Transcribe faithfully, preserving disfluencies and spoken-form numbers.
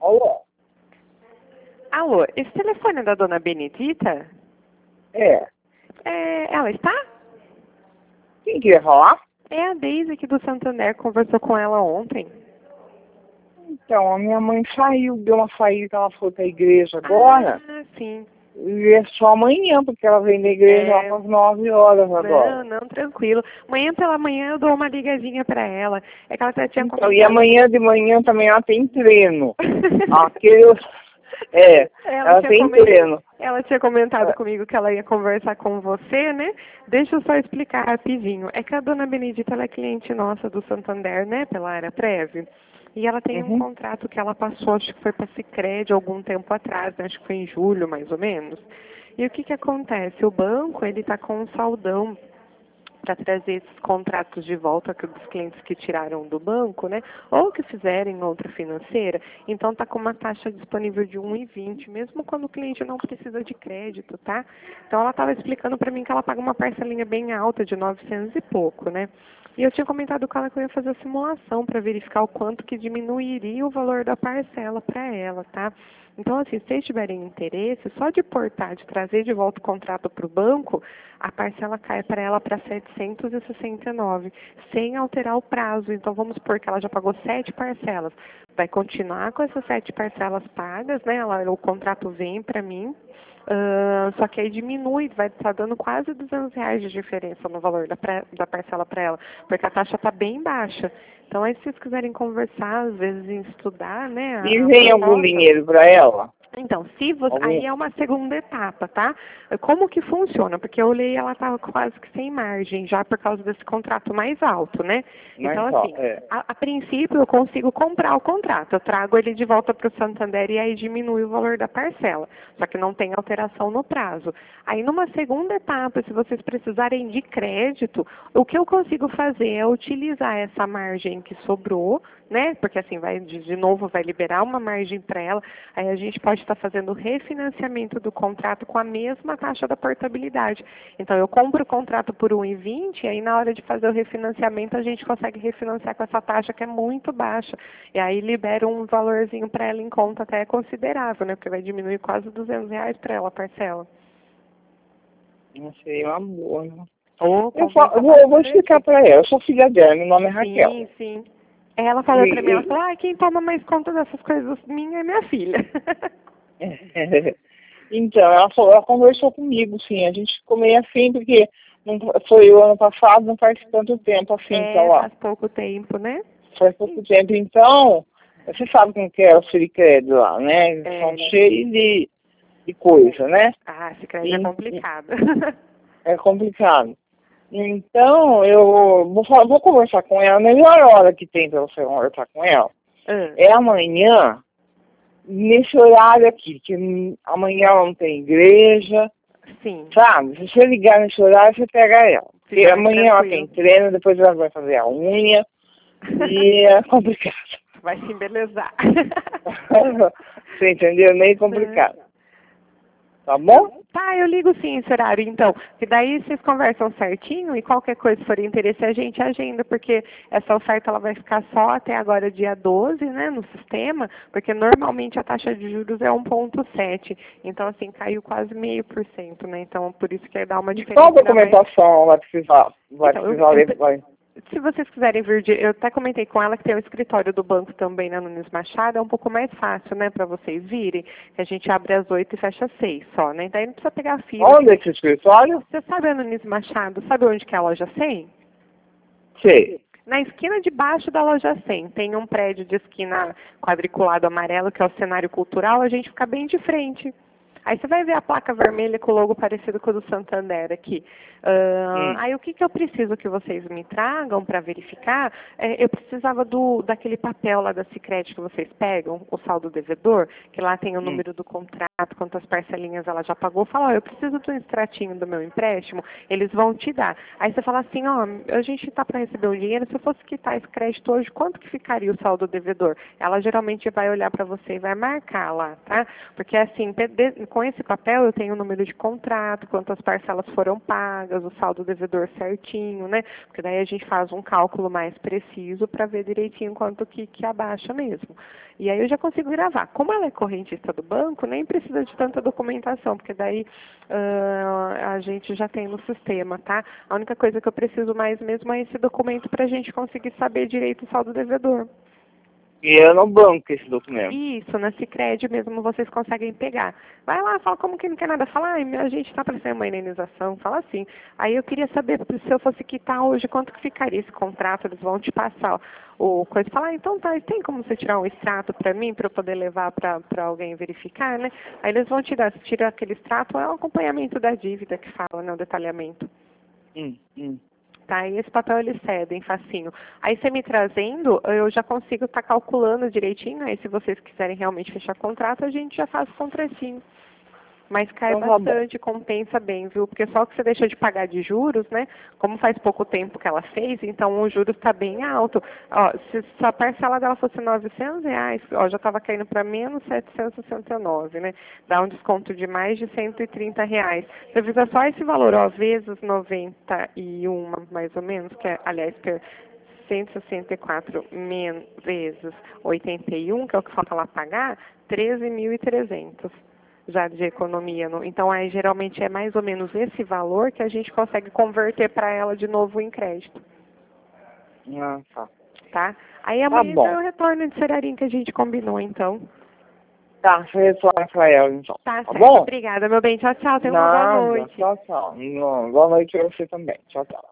Alô? Alô, esse telefone é da dona Benedita? É. É, ela está? Quem queria falar? É a Deise aqui do Santander, conversou com ela ontem. Então, a minha mãe saiu, deu uma saída, ela foi pra igreja agora. Ah, sim. E é só amanhã, porque ela vem da igreja É... lá às nove horas agora. Não, não, tranquilo. Amanhã pela manhã eu dou uma ligadinha pra ela. É que ela já tinha Então, comentado. e amanhã de manhã também ela tem treino. Aquele... É, ela, ela tinha tem coment... treino. ela tinha comentado É. comigo que ela ia conversar com você, né? Deixa eu só explicar rapidinho. É que a dona Benedita, ela é cliente nossa do Santander, né? Pela Aeroprev. E ela tem um Uhum. contrato que ela passou, acho que foi para Sicredi algum tempo atrás, né? Acho que foi em julho, mais ou menos. E o que que acontece? O banco, ele está com um saldão para trazer esses contratos de volta dos clientes que tiraram do banco, né? Ou que fizerem em outra financeira. Então está com uma taxa disponível de um e vinte, mesmo quando o cliente não precisa de crédito, tá? Então ela estava explicando para mim que ela paga uma parcelinha bem alta de novecentos e pouco, né? E eu tinha comentado com ela que eu ia fazer a simulação para verificar o quanto que diminuiria o valor da parcela para ela, tá? Então, assim, se vocês tiverem interesse, só de portar, de trazer de volta o contrato para o banco, a parcela cai para ela para setecentos e sessenta e nove, sem alterar o prazo. Então, vamos supor que ela já pagou sete parcelas. Vai continuar com essas sete parcelas pagas, né? Ela, o contrato vem para mim. Uh, só que aí diminui, vai estar dando quase duzentos reais de diferença no valor da, pré, da parcela para ela, porque a taxa está bem baixa. Então, aí se vocês quiserem conversar, às vezes, em estudar, né, a, E a vem algum proposta. dinheiro para ela? Então, se você, Algum... aí é uma segunda etapa, tá? Como que funciona? Porque eu olhei, ela estava quase que sem margem, já por causa desse contrato mais alto, né? Mas Então, só, assim, é. a, a princípio eu consigo comprar o contrato, eu trago ele de volta para o Santander e aí diminui o valor da parcela, só que não tem alteração no prazo. Aí, numa segunda etapa, se vocês precisarem de crédito, o que eu consigo fazer é utilizar essa margem que sobrou, né? Porque assim, vai de, de novo, vai liberar uma margem para ela, aí a gente pode estar fazendo o refinanciamento do contrato com a mesma taxa da portabilidade. Então, eu compro o contrato por um e vinte, e aí na hora de fazer o refinanciamento, a gente consegue refinanciar com essa taxa que é muito baixa. E aí libera um valorzinho para ela em conta até considerável, né? Porque vai diminuir quase duzentos reais para ela a parcela. Não sei, é uma boa, né? Ou Eu, fa- eu vou, eu vou explicar para ela. Eu sou filha dela, meu nome é Raquel. Sim, sim. Ela falou pra mim, ela E, falou, ah, quem toma mais conta dessas coisas minha é minha filha. e... Então, ela, falou, ela conversou comigo, sim. A gente ficou meio assim, porque não, foi o ano passado, não faz tanto tempo assim, tá É, lá. faz pouco tempo, né? Faz pouco tempo. Então, você sabe como que é o Siricred lá, né? Eles É, são né? cheios de, de coisa, né? Ah, esse crédito é E, complicado. é complicado. Então, eu vou, falar, vou conversar com ela. A melhor hora que tem para você conversar com ela ah, é amanhã, nesse horário aqui, que amanhã ela não tem igreja, sim, sabe? Se você ligar nesse horário, você pega ela. Porque fica mais amanhã ela tem tranquilo. treino, depois ela vai fazer a unha, e é complicado. Vai se embelezar. Você entendeu? Meio complicado. Tá bom? Tá, eu ligo sim esse horário, então. Que daí vocês conversam certinho e qualquer coisa, se for interesse, a gente agenda, porque essa oferta ela vai ficar só até agora dia doze, né, no sistema, porque normalmente a taxa de juros é um vírgula sete. Então, assim, caiu quase meio por cento, né? Então, por isso que dá uma E diferença. qual Ainda mais... documentação vai precisar? Vai Então, eu, precisar eu, vai. se vocês quiserem vir, de, eu até comentei com ela que tem o escritório do banco também na Nunes Machado, é um pouco mais fácil, né, para vocês virem, que a gente abre às oito e fecha às seis só, né? Daí não precisa pegar a fila. Onde é esse escritório? Você sabe a Nunes Machado, sabe onde que é a loja cem? Sei. Na esquina de baixo da loja cem, tem um prédio de esquina quadriculado amarelo, que é o cenário cultural, a gente fica bem de frente. Aí você vai ver a placa vermelha com o logo parecido com o do Santander aqui. Uh, Hum. aí o que, que eu preciso que vocês me tragam para verificar? É, eu precisava do, daquele papel lá da Sicredi que vocês pegam, o saldo devedor, que lá tem o Hum. número do contrato. quantas parcelinhas ela já pagou, fala, ó, eu preciso de um extratinho do meu empréstimo, eles vão te dar. Aí você fala assim, ó, a gente está para receber o dinheiro, se eu fosse quitar esse crédito hoje, quanto que ficaria o saldo devedor? Ela geralmente vai olhar para você e vai marcar lá, tá? Porque assim, com esse papel eu tenho o número de contrato, quantas parcelas foram pagas, o saldo devedor certinho, né? Porque daí a gente faz um cálculo mais preciso para ver direitinho quanto que, que abaixa mesmo. E aí eu já consigo gravar. Como ela é correntista do banco, nem precisa de tanta documentação, porque daí uh, a gente já tem no sistema, tá? A única coisa que eu preciso mais mesmo é esse documento para a gente conseguir saber direito o saldo devedor. E é no banco esse documento? Isso, na Sicredi mesmo vocês conseguem pegar. Vai lá, fala como que não quer nada. Fala, ai, a gente está parecendo uma indenização. Fala assim. Aí eu queria saber, se eu fosse quitar hoje, quanto que ficaria esse contrato? Eles vão te passar o coisa. Fala, ah, então tá, tem como você tirar um extrato para mim, para eu poder levar para alguém verificar, né? Aí eles vão te dar, se tira aquele extrato, é o acompanhamento da dívida que fala, né, o detalhamento. Hum, hum. Tá, e esse papel eles cedem, facinho. Aí você me trazendo, eu já consigo estar tá calculando direitinho, aí se vocês quiserem realmente fechar contrato, a gente já faz o contratinho. Mas cai Então, tá bastante, compensa bem, viu? Porque só que você deixou de pagar de juros, né? Como faz pouco tempo que ela fez, então o juros está bem alto. Ó, se a parcela dela fosse novecentos reais, ó, já estava caindo para menos setecentos e sessenta e nove, né? Dá um desconto de mais de cento e trinta reais. Você visa só esse valor, ó, vezes noventa e um, mais ou menos, que é, aliás, per cento e sessenta e quatro men vezes oitenta e um, que é o que falta ela pagar, treze mil e trezentos. Já de economia. No, então, aí, geralmente, é mais ou menos esse valor que a gente consegue converter para ela de novo em crédito. Ah, tá. Tá? Aí, Tá amanhã bom. eu retorno de Serarim que a gente combinou, então. Tá, você retorna pra ela, então. Tá, Tá certo. bom? Obrigada, meu bem. Tchau, tchau. Tenha uma boa Nada. noite. Tchau, tchau. Boa noite pra você também. Tchau, tchau.